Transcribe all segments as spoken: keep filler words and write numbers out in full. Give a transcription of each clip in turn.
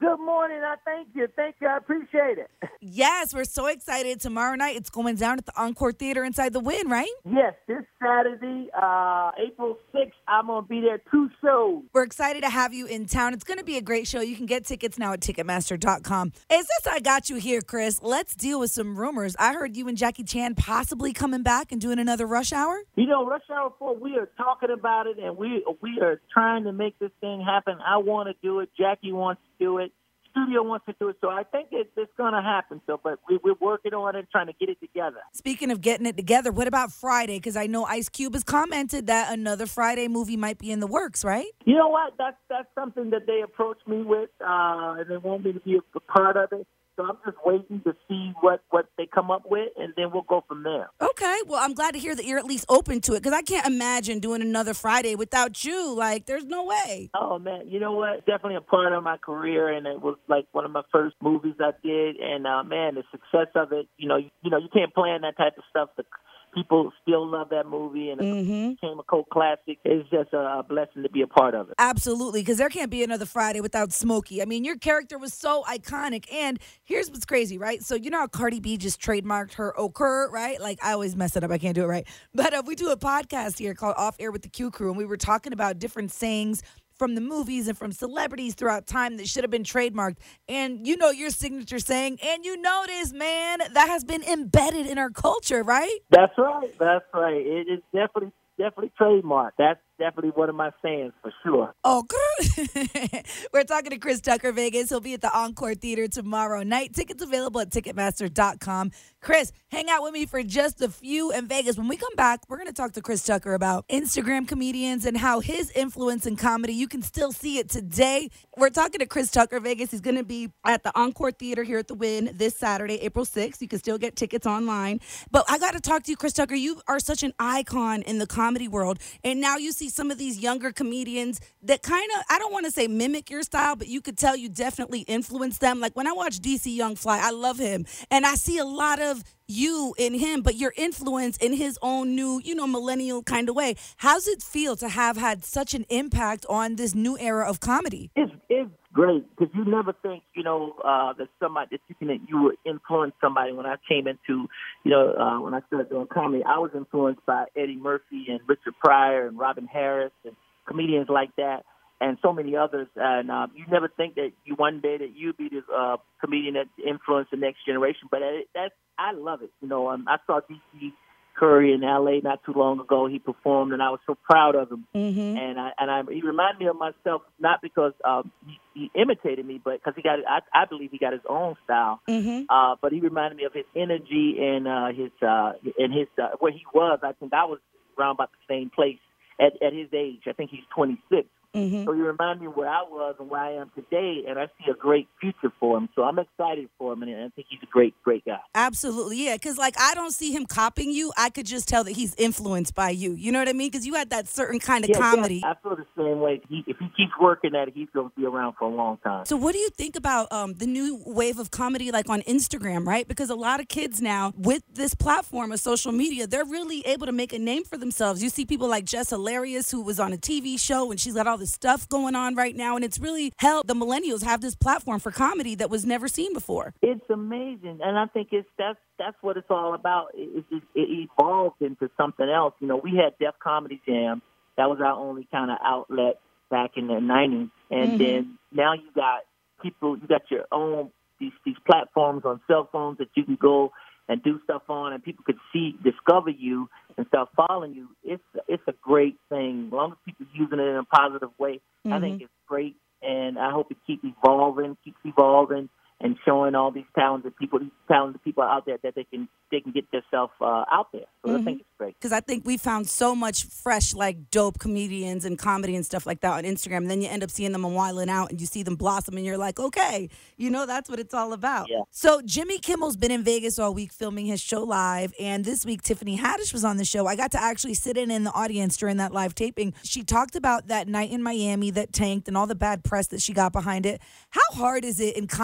Good morning. I thank you. Thank you. I appreciate it. Yes, we're so excited. Tomorrow night, it's going down at the Encore Theater inside the Wynn, right? Yes, this Saturday, uh, April sixth, I'm going to be there two shows. We're excited to have you in town. It's going to be a great show. You can get tickets now at Ticketmaster dot com. Hey, since I got you here, Chris, let's deal with some rumors. I heard you and Jackie Chan possibly coming back and doing another Rush Hour. You know, Rush Hour four, we are talking about it, and we we are trying to make this thing happen. I want to do it. Jackie wants to do it. Studio wants to do it, so I think it, it's going to happen. So, but we, we're working on it, trying to get it together. Speaking of getting it together, what about Friday? Because I know Ice Cube has commented that another Friday movie might be in the works, right? You know what? That's that's something that they approached me with, uh, and they want me to be a part of it. So I'm just waiting to see what, what they come up with, and then we'll go from there. Okay. Well, I'm glad to hear that you're at least open to it, because I can't imagine doing another Friday without you. Like, there's no way. Oh, man. You know what? Definitely a part of my career, and it was like one of my first movies I did. And, uh, man, the success of it, you know, you, you know, you can't plan that type of stuff. The people still love that movie, and it Mm-hmm. became a cult classic. It's just a blessing to be a part of it. Absolutely, because there can't be another Friday without Smokey. I mean, your character was so iconic. And here's what's crazy, right? So you know how Cardi B just trademarked her Okur, right? Like, I always mess it up. I can't do it right. But uh, we do a podcast here called Off Air with the Q Crew, and we were talking about different sayings from the movies and from celebrities throughout time that should have been trademarked. And you know your signature saying, and you notice, man, that has been embedded in our culture, right? That's right. That's right. It is definitely, definitely trademarked. That's definitely one of my sayings for sure. Oh, we're talking to Chris Tucker, Vegas. He'll be at the Encore Theater tomorrow night. Tickets available at Ticketmaster dot com. Chris, hang out with me for just a few in Vegas. When we come back, we're going to talk to Chris Tucker about Instagram comedians and how his influence in comedy, you can still see it today. We're talking to Chris Tucker, Vegas. He's going to be at the Encore Theater here at the Wynn this Saturday, April sixth. You can still get tickets online. But I got to talk to you, Chris Tucker. You are such an icon in the comedy world. And now you see some of these younger comedians that kind of, I don't want to say mimic your style, but you could tell you definitely influence them. Like when I watch D C Young Fly, I love him. And I see a lot of you in him, but your influence in his own new, you know, millennial kind of way. How's it feel to have had such an impact on this new era of comedy? It's, it's great because you never think, you know, uh, that somebody, that you can, you would influence somebody. When I came into, you know, uh, when I started doing comedy, I was influenced by Eddie Murphy and Richard Pryor and Robin Harris and comedians like that, and so many others. And uh, you never think that you one day that you'd be the uh, comedian that influenced the next generation. But it, that's I love it. You know, um, I saw D C Curry in L A not too long ago. He performed, and I was so proud of him. Mm-hmm. And I and I, he reminded me of myself, not because um, he, he imitated me, but because he got I, I believe he got his own style. Mm-hmm. Uh, but he reminded me of his energy and uh, his uh, and his uh, where he was. I think I was around about the same place at, at his age. I think he's twenty-six. Mm-hmm. So you remind me where I was and where I am today, and I see a great future for him. So I'm excited for him, and I think he's a great, great guy. Absolutely, yeah, because, like, I don't see him copying you. I could just tell that he's influenced by you. You know what I mean? Because you had that certain kind of yeah, comedy. Yeah, I feel the same way. He, if he keeps working at it, he's going to be around for a long time. So what do you think about um, the new wave of comedy, like, on Instagram, right? Because a lot of kids now, with this platform of social media, they're really able to make a name for themselves. You see people like Jess Hilarious, who was on a T V show, and she's got all this stuff going on right now, and it's really helped the millennials have this platform for comedy that was never seen before. It's amazing, and I think it's that's that's what it's all about. It, it, it evolved into something else. You know, we had Def Comedy Jam. That was our only kind of outlet back in the nineties, and mm-hmm. then now you got people, you got your own these these platforms on cell phones that you can go and do stuff on, and people could see, discover you, and start following you. It's it's a great thing. As long as people using it in a positive way, mm-hmm. I think it's great, and I hope it keeps evolving, keeps evolving, and showing all these talented people, these talented people out there that they can they can get themselves uh, out there. So mm-hmm. I think it's great. Because I think we found so much fresh, like, dope comedians and comedy and stuff like that on Instagram. And then you end up seeing them on Wildin' Out, and you see them blossom, and you're like, okay, you know, that's what it's all about. Yeah. So Jimmy Kimmel's been in Vegas all week filming his show live, and this week Tiffany Haddish was on the show. I got to actually sit in in the audience during that live taping. She talked about that night in Miami that tanked and all the bad press that she got behind it. How hard is it in comedy now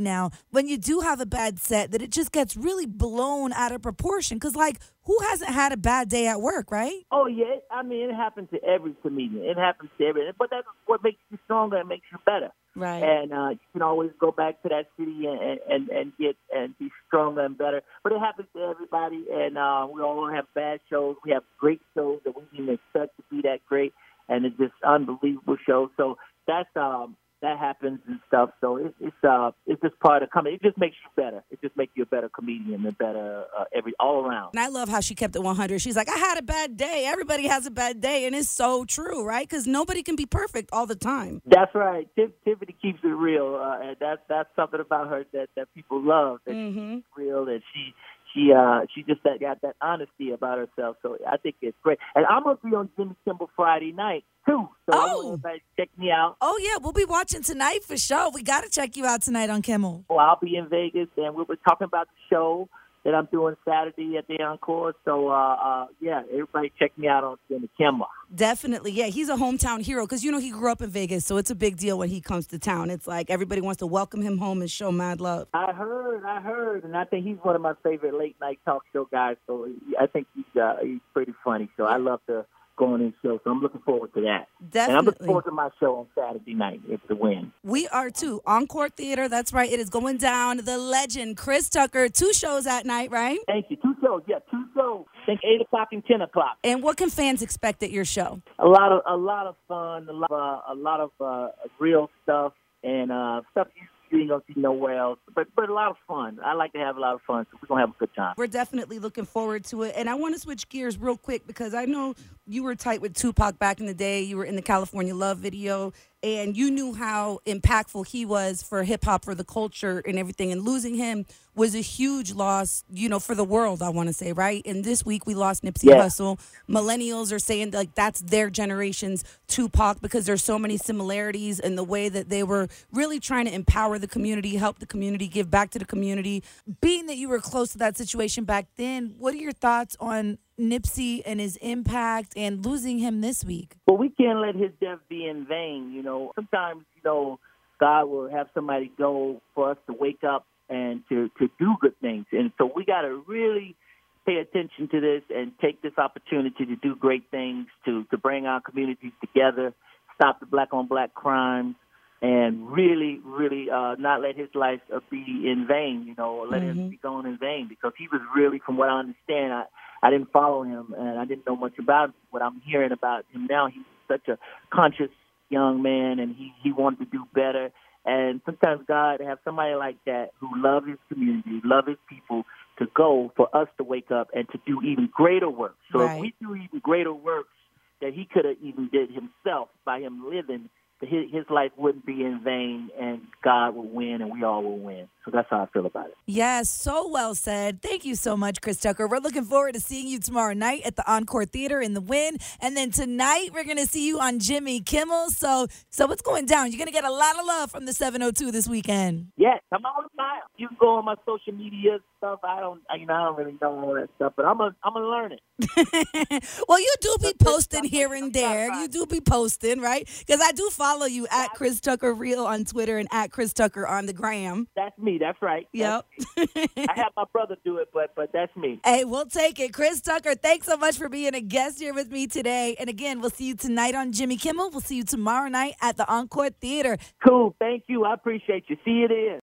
now, when you do have a bad set, that it just gets really blown out of proportion. Because, like, who hasn't had a bad day at work, right? Oh, yeah. I mean, it happens to every comedian. It happens to every, but that's what makes you stronger and makes you better. Right. And uh, you can always go back to that city and, and, and get and be stronger and better. But it happens to everybody, and uh, we all have bad shows. We have great shows that we didn't expect to be that great, and it's just unbelievable shows. So that's um, that happens and stuff. So it, it's uh, it's just part of comedy. It just makes you better. It just makes you a better comedian and better uh, every all around. And I love how she kept it one hundred. She's like, I had a bad day. Everybody has a bad day, and it's so true, right? Because nobody can be perfect all the time. That's right. Tiff, Tiffany keeps it real, uh, and that's that's something about her that, that people love. That Mm-hmm. she's real, and she she uh, she just that, got that honesty about herself. So I think it's great. And I'm gonna be on Jimmy Kimmel Friday night too. So I want Oh. everybody to check me out. Oh, yeah, we'll be watching tonight for sure. We got to check you out tonight on Kimmel. Well, I'll be in Vegas, and we'll be talking about the show that I'm doing Saturday at the Encore. So, uh, uh, yeah, everybody check me out on Jimmy Kimmel. Definitely. Yeah, he's a hometown hero because, you know, he grew up in Vegas, so it's a big deal when he comes to town. It's like everybody wants to welcome him home and show mad love. I heard, I heard, and I think he's one of my favorite late-night talk show guys. So I think he's uh, he's pretty funny. So I love to go on his show. So I'm looking forward to that. Definitely. And I'm looking forward to my show on Saturday night if the win. We are too. Encore Theater, that's right. It is going down. The legend, Chris Tucker, two shows at night, right? Thank you. Two shows, yeah, two shows. I think eight o'clock and ten o'clock. And what can fans expect at your show? A lot of a lot of fun, a lot of, uh, a lot of uh, real stuff, and uh, stuff you you ain't gonna see nowhere else. But but a lot of fun. I like to have a lot of fun, so we're gonna have a good time. We're definitely looking forward to it. And I want to switch gears real quick because I know you were tight with Tupac back in the day. You were in the California Love video, and you knew how impactful he was for hip-hop, for the culture and everything. And losing him was a huge loss, you know, for the world, I want to say, right? And this week we lost Nipsey Yeah. Hussle. Millennials are saying, like, that's their generation's Tupac because there's so many similarities in the way that they were really trying to empower the community, help the community, give back to the community. Being that you were close to that situation back then, what are your thoughts on Nipsey and his impact and losing him this week? Well, we can't let his death be in vain. You know, sometimes you know God will have somebody go for us to wake up and to, to do good things. And so we got to really pay attention to this and take this opportunity to do great things, to, to bring our communities together, stop the black-on-black crimes, and really, really uh, not let his life uh, be in vain, you know, or let Mm-hmm. him be gone in vain, because he was really, from what I understand, I, I didn't follow him, and I didn't know much about him. What I'm hearing about him now, he's such a conscious young man, and he, he wanted to do better. And sometimes God have somebody like that who love his community, love his people, to go for us to wake up and to do even greater work. So Right. if we do even greater works that he could have even did himself by him living, his, his life wouldn't be in vain, and God will win, and we all will win. So that's how I feel about it. Yes, so well said. Thank you so much, Chris Tucker. We're looking forward to seeing you tomorrow night at the Encore Theater in the Win. And then tonight, we're going to see you on Jimmy Kimmel. So so what's going down? You're going to get a lot of love from the seven oh two this weekend. Yes, come on by. You can go on my social media stuff. I don't, you know, I don't really know all that stuff, but I'm gonna, I'm gonna learn it. Well, you do be posting here and there. You do be posting, right? Because I do follow you at Chris Tucker Real on Twitter and at Chris Tucker on the gram. That's me. That's right. Yep. That's me. I have my brother do it, but but that's me. Hey, we'll take it. Chris Tucker, thanks so much for being a guest here with me today. And again, we'll see you tonight on Jimmy Kimmel. We'll see you tomorrow night at the Encore Theater. Cool. Thank you. I appreciate you. See you then.